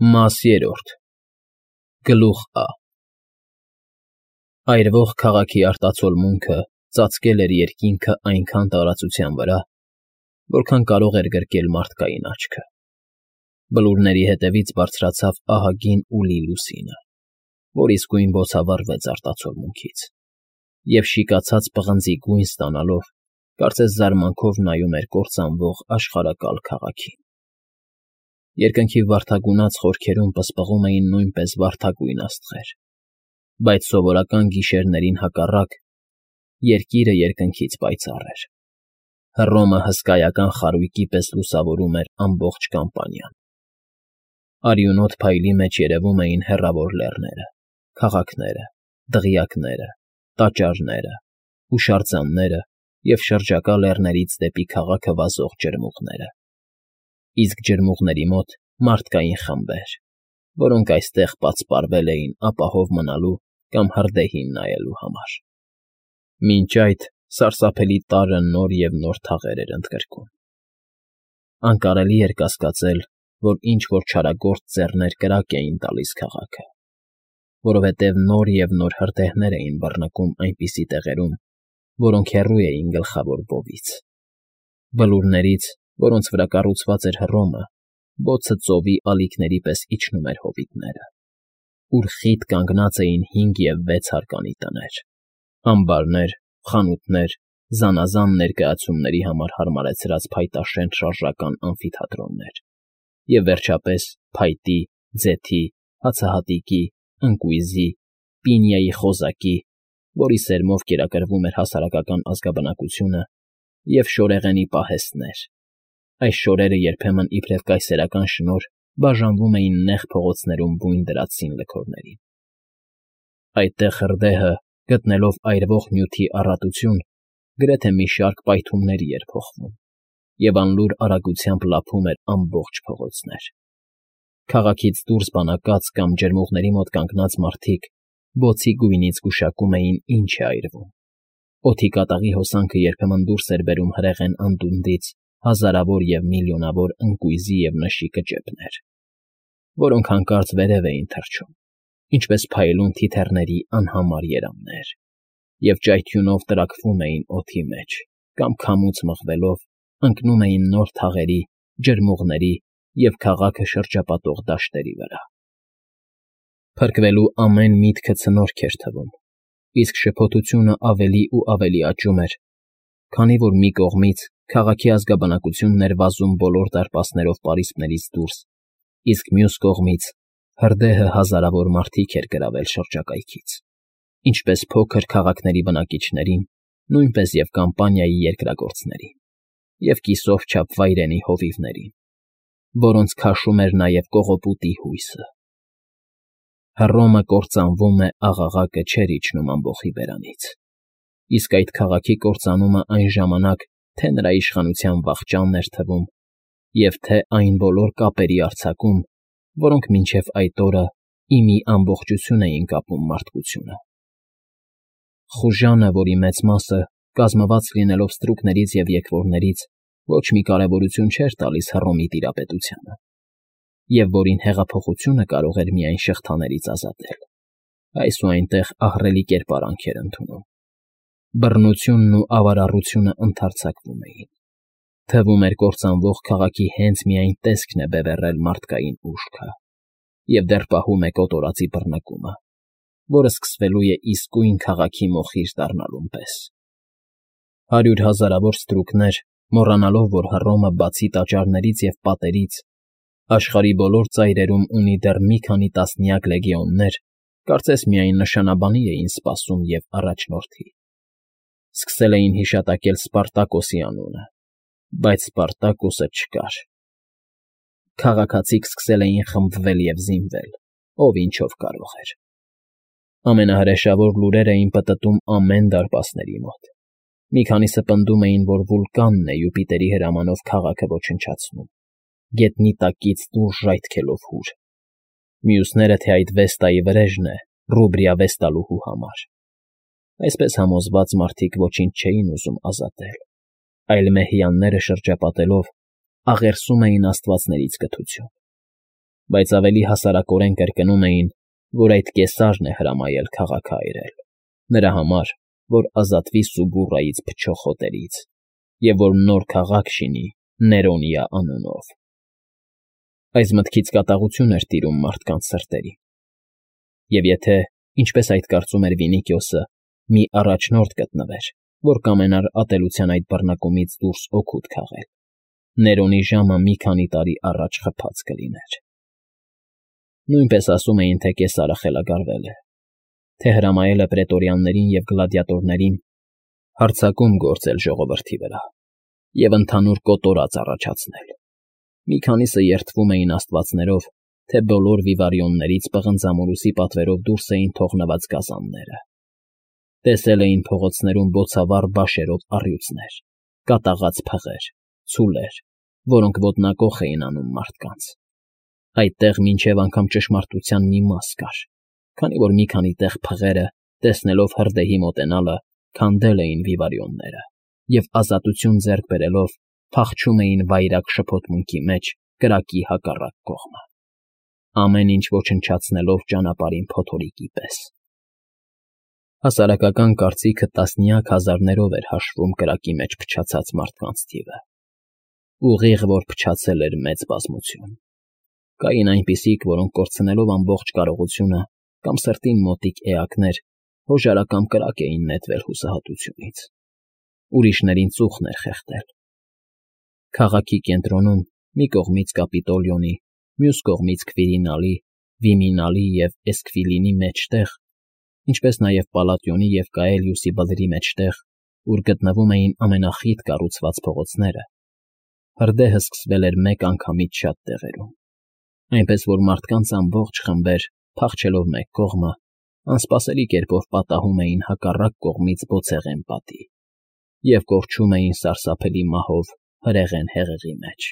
Մաս երրորդ Գլուխ Ա Այրվող քաղաքի արտացոլմունքը ծածկել էր երկինքը այնքան տարածության վրա, որքան կարող էր գրկել մարդկային աչքը։ Բլուրների հետևից բարձրացավ ահագին ու լի լուսինը, որ իսկույն բոցավառվեց արտացոլմունքից, և շիկացած պղնձի գույն ստանալով, կարծես զարմանքով նայում էր կործանվող աշխարհակալ քաղաքին։ Երկնքի վարդագունած խորքերում պսպղում էին նույնպես վարդագույն աստղեր, բայց սովորական գիշերներին հակառակ երկիրը երկնքից պայծառ էր։ Հռոմը հսկայական խարույկի պես լուսավորում էր ամբողջ կամպանիան։ Արյունոտ փայլի մեջ երևում էին հեռավոր լեռները, քաղաքները, դղյակները, տաճարները, հուշարձանները և շրջակա լեռներից դեպի քաղաքը վազող ջրմուղները, իսկ ջրմուղների մոտ մարդկային խմբեր, որոնք այստեղ պատսպարվել էին ապահով մնալու կամ հրդեհին նայելու համար։ Մինչ այդ սարսափելի տարը նոր և նոր թաղեր էր ընդգրկում։ Անկարելի էր կասկածել, որ ինչ-որ չարագործ ձեռներ կրակ էին տալիս քաղաքը, որովհետև նոր և նոր հրդեհներ էին բռնկում այնպիսի տեղերում, որոնք հեռու էին գլխավոր բովից։ Բլուրներից, որոնց վրա կառուցված էր Հռոմը, բոցը ծովի ալիքների պես իջնում էր հովիտները, ուր խիտ կանգնած էին 5 և 6 հարկանի տներ, ամբարներ, խանութներ, զանազան ներկայացումների համար հարմարեցրած փայտաշեն շարժական ամֆիթատրոններ և, վերջապես, փայտի, ձեթի, հացահատիկի, ընկույզի, պինիայի խոզակի, որի սերմով կերակրվում էր հասարակական ազգաբնակությունը, և շորեղենի պահեստներ։ Այս շորերը երբեմն իբրև կայսերական շնորհ բաժանվում էին նեղ փողոցներում բույն դրած սինլքորներին։ Այդտեղ հրդեհը, գտնելով այրվող նյութի առատություն, գրեթե մի շարք պայթումների էր փոխվում և անլուր արագությամբ լափում էր ամբողջ փողոցներ։ Քաղաքից դուրս բանակած կամ ջրմուղների մոտ կանգնած մարդիկ բոցի գույնից գուշակում էին ինչ է այրվում։ Օդի կատաղի հոսանքը երբեմն դուրս էր բերում հրեղեն անդունդից հազարավոր և միլիոնավոր ընկույզի և նշի կճեպներ, որոնք հանկարծ վերև էին թռչում, ինչպես փայլուն թիթեռների անհամար երամներ, և ճայթյունով տրաքվում էին օդի մեջ կամ քամուց մղվելով ընկնում էին նոր թաղերի, ջրմուղների և քաղաքը շրջապատող դաշտերի վրա։ Փրկվելու ամեն միտքը ցնորք էր թվում, իսկ շփոթությունը ավելի ու ավելի աճում էր, քանի որ մի կողմից քաղաքի ազգաբնակությունն էր վազում բոլոր դարպասներով պարիսպներից դուրս, իսկ մյուս կողմից հրդեհը հազարավոր մարդիկ էր գրավել շրջակայքից, ինչպես փոքր քաղաքների բնակիչներին, նույնպես և կամպանիայի երկրագործներին, և կիսով չափ վայրենի հովիվներին, որոնց քաշում էր նաև կողոպուտի հույսը։ Հռոմը կործանվում է աղաղակը չէր իջնում ամբոխի բերանից, իսկ այդ քաղաքի կործանումը այն ժամանակ թե նրա իշխանության վախճանն էր թվում, և թե այն բոլոր կապերի արձակում, որոնք մինչև այդ օրը ի մի ամբողջություն էին կապում մարդկությունը։ Խուժանը, որի մեծ մասը, կազմված լինելով ստրուկներից և եկվորներից, ոչ մի կարևորություն չէր տալիս Հռոմի տիրապետությանը, և որին հեղափոխությունը կարող էր միայն շղթաներից ազատել, այս ու այնտեղ ահռելի կերպարանք էր ընդունում։ Բռնությունն ու ավարառությունը ընդարձակվում էին։ Թվում էր կործանվող քաղաքի հենց միայն տեսքն է բևեռել մարդկային ուժքը և դեռ պահում է կոտորածի բռնկումը, որը սկսվելու է իսկույն քաղաքի մոխիր դառնալուն պես։ 100,000-ավոր ստրուկներ, մոռանալով, որ Հռոմը բացի տաճարներից և պատերից, աշխարհի բոլոր ծայրերում ունի դեռ մի քանի տասնյակ լեգիոններ, կարծես միայն նշանաբանի էին սպասում և առաջնորդի։ Սկսել էին հիշատակել Սպարտակոսի անունը, բայց Սպարտակոսը չկար։ Քաղաքացիք սկսել էին խմբվել և զինվել, ով ինչով կարող էր։ Ամենահրեշավոր լուրեր էին պտտում ամեն դարպասների մոտ։ Մի քանիսը պնդում էին, որ վուլկանն է Յուպիտերի հրամանով քաղաքը ոչնչացնում, գետնի տակից դուրս ժայթքելով հուր։ Մյուսները, թե այդ Վեստայի վրեժն է Ռուբրիա Վեստալուհու համար։ Այսպես համոզված մարդիկ ոչինչ չէին ուզում ազատել, այլ մեհյանները շրջապատելով աղերսում էին աստվածներից կթություն։ բայց ավելի հասարակորեն կրկնում էին, որ այդ կեսարն է հրամայել քաղաքը այրել, նրա համար, որ ազատվի Սուբուրայից փչող հոտերից, և որ նոր քաղաք շինի Ներոնիա անունով։ Այս մտքից կատաղություն էր տիրում մարդկանց սրտերին։ Եվ եթե, ինչպես այդ կարծում էր Վինիկիոսը, մի առաջնորդ գտնվեր, որ կամենար ատելության այդ բռնակումից դուրս օգուտ քաղել, Ներոնի ժամը մի քանի տարի առաջ խփած կլիներ։ Նույնպես ասում էին, թե կեսարը խելագարվել է, թե հրամայել է պրետորյաններին և գլադիատորներին հարձակում գործել ժողովրդի վրա և ընդհանուր կոտորած առաջացնել։ Մի քանիսը երդվում էին աստվածներով, թե բոլոր վիվարիոններից պղնձամորուսի պատվերով դուրս էին թողնված գազանները։ Տեսել էին փողոցներում բոցավառ բաշերով առյուծներ, կատաղած փղեր, ցուլեր, որոնք ոտնակոխ էին անում մարդկանց։ Այդտեղ մինչև անգամ ճշմարտության մի մաս կար, քանի որ մի քանի տեղ փղերը, տեսնելով հրդեհի մոտենալը, քանդել էին վիվարիոնները և ազատություն ձեռք բերելով փախչում էին վայրագ շփոթմունքի մեջ կրակի հակառակ կողմը, ամեն ինչ ոչնչացնելով ճանապարհին փոթորիկի պես։ Հասարակական կարծիքը տասնյակ հազարներով էր հաշվում կրակի մեջ փչացած մարդկանց թիվը։ Ուղիղ որ փչացել էր մեծ բազմություն։ Կային այնպիսիք, որոնք կորցնելով ամբողջ կարողությունը կամ սրտին մոտիկ էակներ, հոժարակամ կրակ էին նետվել հուսահատությունից։ Ուրիշներին ծուխն էր խեղդել։ Քաղաքի կենտրոնում, մի կողմից Կապիտոլիոնի, մյուս կողմից Քվիրինալի, Վիմինալի և Էսքվիլինի մեջտեղ, ինչպես նաև Պալատիոնի և Կաելիուսի բլրի մեջտեղ, ուր գտնվում էին ամենախիտ կառուցված փողոցները, հրդեհը սկսվել էր մեկ անգամից շատ տեղերում, այնպես որ մարդկանց ամբողջ խմբեր, փախչելով մեկ կողմը, անսպասելի կերպով պատահում էին հակառակ կողմից բոցեղեն պատի և կորչում էին սարսափելի մահով հրեղեն հեղեղի մեջ։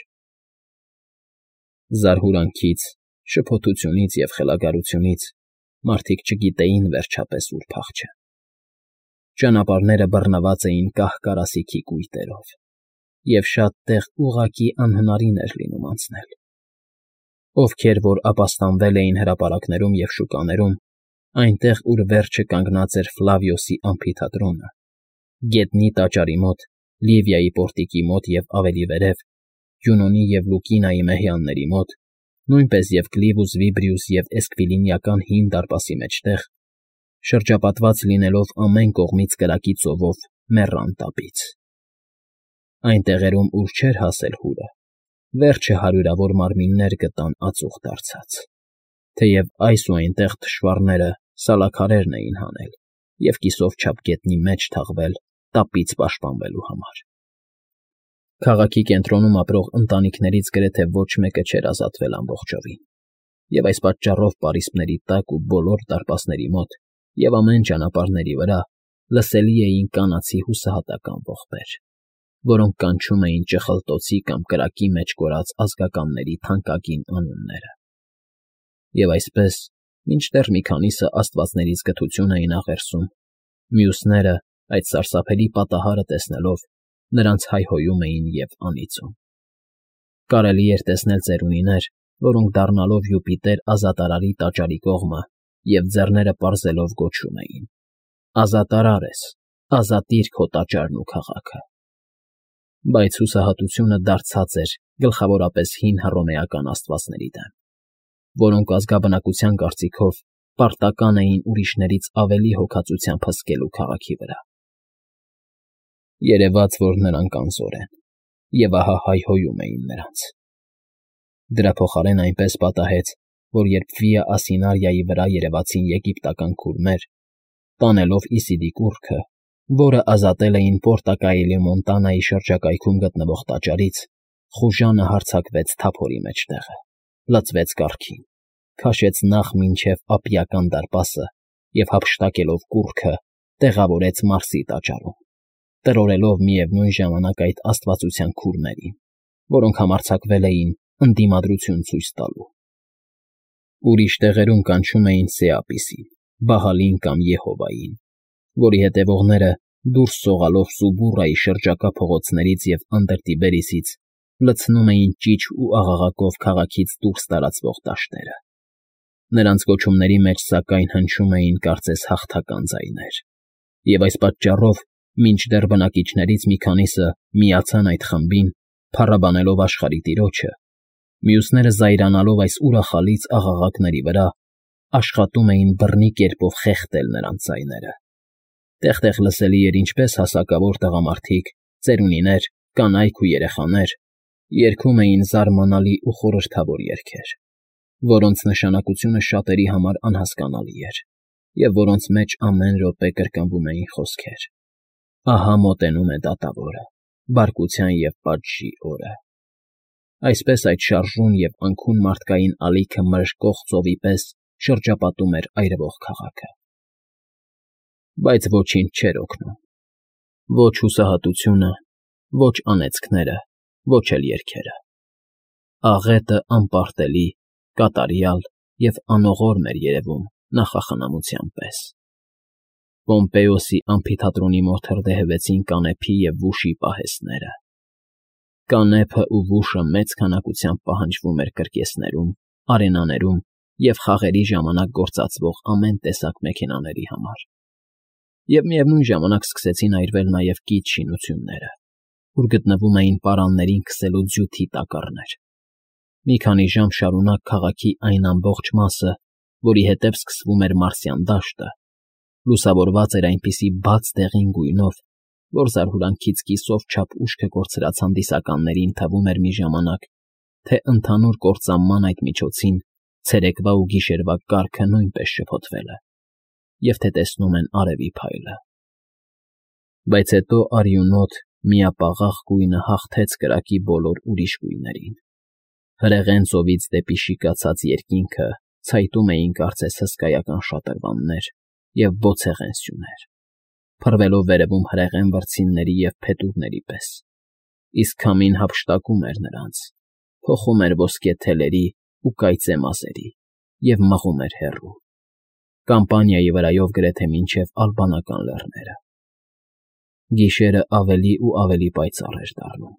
Զարհուրանքից, շփոթությունից և խելագարությունից մարդիկ չգիտեին վերջապես ուր փախչեն։ Ճանապարհները բռնված էին կահ֊կարասիքի կույտերով, և շատ տեղ ուղղակի անհնարին էր լինում անցնել։ Ովքեր որ ապաստանվել էին հրապարակներում և շուկաներում, այնտեղ, ուր վերջը կանգնած էր Ֆլավիոսի ամֆիթատրոնը, գետնի տաճարի մոտ, Լիվիայի պորտիկի մոտ և ավելի վերև, Յունոնի և Լուկինայի մեհյանների մոտ, նույնպես և Կլիվուս Վիբրիուս և Էսկվիլինիական հին դարպասի մեջտեղ, շրջապատված լինելով ամեն կողմից կրակի ծովով, մեռան տապից։ Այն տեղերում, ուր չէր հասել հուրը, վերջը հարյուրավոր մարմիններ գտան ածուխ դարձած, թեև այս ու այնտեղ թշվառները սալաքարերն էին հանել և կիսով չափ գետնի մեջ թաղվել տապից պաշտպանվելու համար։ Քաղաքի կենտրոնում ապրող ընտանիքներից գրեթե ոչ մեկը չէր ազատվել ամբողջովին, և այս պատճառով պարիսպների տակ ու բոլոր դարպասների մոտ և ամեն ճանապարհների վրա լսելի էին կանացի հուսահատական ողբեր, որոնք կանչում էին ճխլտոցի կամ կրակի մեջ կորած ազգականների թանկագին անունները։ Եվ այսպես, մինչդեռ մի քանիսը աստվածներից կթություն էին աղերսում, մյուսները, այդ սարսափելի պատահարը տեսնելով, նրանց հայհոյում էին և անիծում։ Կարելի էր տեսնել ծերունիներ, որոնք դառնալով Յուպիտեր ազատարարի տաճարի կողմը և ձեռները պարզելով գոչում էին. «Ազատարար ես, ազատիր քո տաճարն ու քաղաքը»։ Բայց հուսահատությունը դարձած էր գլխավորապես հին հռոմեական աստվածների դեմ, որոնք ազգաբնակության կարծիքով պարտական էին ուրիշներից ավելի հոգածությամբ հսկելու քաղաքի վրա։ Երևաց, որ նրանք անզոր են, և ահա հայհոյում էին նրանց։ Դրա փոխարեն այնպես պատահեց, որ երբ Վիա Ասինարիայի վրա երևացին եգիպտական քուրմեր, տանելով Իսիդի կուռքը, որը ազատել էին Պորտակայելի Մոնտանայի շրջակայքում գտնվող տաճարից, խուժանը հարձակվեց թափորի մեջտեղը, լցվեց կառքին, քաշեց նախ մինչև Ապիական դարպասը և հափշտակելով կուռքը տեղավորեց Մարսի տաճարում, տրորելով միևնույն ժամանակ այդ աստվածության քուրմերին, որոնք համարձակվել էին ընդդիմադրություն ցույց տալու։ Ուրիշ տեղերում կանչում էին Սեապիսին, Բահալին կամ Եհովային, որի հետևողները դուրս սողալով Սուբուրայի շրջակա փողոցներից և Անդրտիբերիսից լցնում էին ճիչ ու աղաղակով քաղաքից դուրս տարածվող դաշտերը։ Նրանց գոչումների մեջ, սակայն, հնչում էին կարծես հաղթական ձայներ, և այս պատճառով, մինչդեռ բնակիչներից մի քանիսը միացան այդ խմբին, փառաբանելով աշխարհի տիրոջը, մյուսները զայրանալով այս ուրախալից աղաղակների վրա, աշխատում էին բռնի կերպով խեղդել նրանց ձայները։ Տեղ֊տեղ լսելի էր, ինչպես հասակավոր տղամարդիկ, ծերունիներ, կանայք ու երեխաներ երգում էին զարմանալի ու խորհրդավոր երգեր, որոնց նշանակությունը շատերի համար անհասկանալի էր, և որոնց մեջ ամեն րոպե կրկնվում էին խոսքեր. «Ահա մոտենում է դատավորը, բարկության և պատժի օրը»։ Այսպես այդ շարժուն և անքուն մարդկային ալիքը մրրկող ծովի պես շրջապատում էր այրվող քաղաքը։ Բայց ոչինչ չէր օգնում. ոչ հուսահատությունը, ոչ անեծքները, ոչ էլ երգերը։ Աղետը անպարտելի, կատարյալ և անողորմ էր երևում նախախնամության պես։ Պոմպեոսի ամֆիթատրոնի մոտ հրդեհվեցին կանեփի և վուշի պահեստները։ Կանեփն ու վուշը մեծ քանակությամբ պահանջվում էր կրկեսներում, արենաներում և խաղերի ժամանակ գործածվող ամեն տեսակ մեքենաների համար։ Եվ միևնույն ժամանակ սկսեցին այրվել նաև կից շինությունները, ուր գտնվում էին պարաններին քսելու ձյութի տակառներ։ Մի քանի ժամ շարունակ քաղաքի այն ամբողջ մասը, որի հետև սկսվում էր Մարսյան դաշտը, լուսավորված էր այնպիսի բաց դեղին գույնով, որ զարհուրանքից կիսով չափ ուշքը կորցրած հանդիսականներին թվում էր մի ժամանակ, թե ընդհանուր կործանման այդ միջոցին ցերեկվա ու գիշերվա կարգը նույնպես շփոթվել է, և թե տեսնում են արևի փայլը։ Բայց հետո արյունոտ, միապաղաղ գույնը հաղթեց կրակի բոլոր ուրիշ գույներին։ Հրեղեն ծովից դեպի շիկացած երկինքը ցայտում էին կարծես հսկայական շատրվաններ և բոցեղեն սյուներ, փռվելով վերևում հրեղեն վրձինների և փետուրների պես, իսկ քամին հափշտակում էր նրանց, փոխում էր ոսկե թելերի ու կայծե մազերի և մղում էր հեռու, Կամպանիայի վրայով գրեթե մինչև Ալբանական լեռները։ Գիշերն ավելի ու ավելի պայծառ էր դառնում։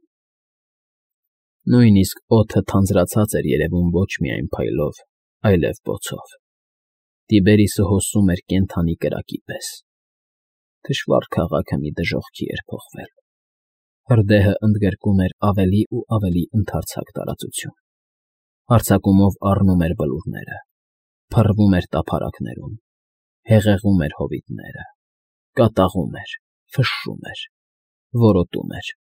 Նույնիսկ օդը թանձրացած էր երևում ոչ միայն փայլով, այլև բոցով։ Տիբերիսը հոսում էր կենդանի կրակի պես։ Թշվառ քաղաքը մի դժոխքի էր փոխվել։ Հրդեհը ընդգրկում էր ավելի ու ավելի ընդարձակ տարածություն։ Հարձակումով առնում էր բլուրները, փռվում էր տափարակներում, հեղեղում էր հովիտները, կատաղում էր, ֆշշում էր, որոտում էր,